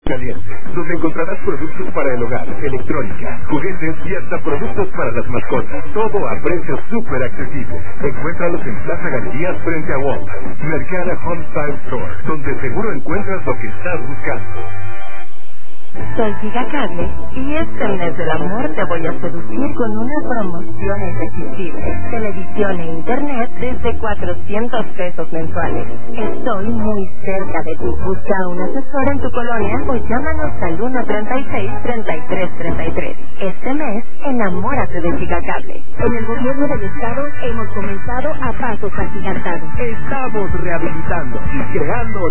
Caliente, donde encontrarás productos para el hogar, electrónica, juguetes y hasta productos para las mascotas. Todo a precios súper accesibles. Encuéntralos en Plaza Galerías frente a Walmart. Mercada Homestyle Store, donde seguro encuentras lo que estás buscando. Soy Gigacable y este mes del amor te voy a seducir con unas promociones irresistibles. Televisión e internet desde 400 pesos mensuales. Estoy muy cerca de ti. Busca un asesor en tu colonia o llámanos al 136-3333. Este mes, enamórate de Gigacable. En el gobierno del estado hemos comenzado a pasos agigantados. Estamos rehabilitando y creando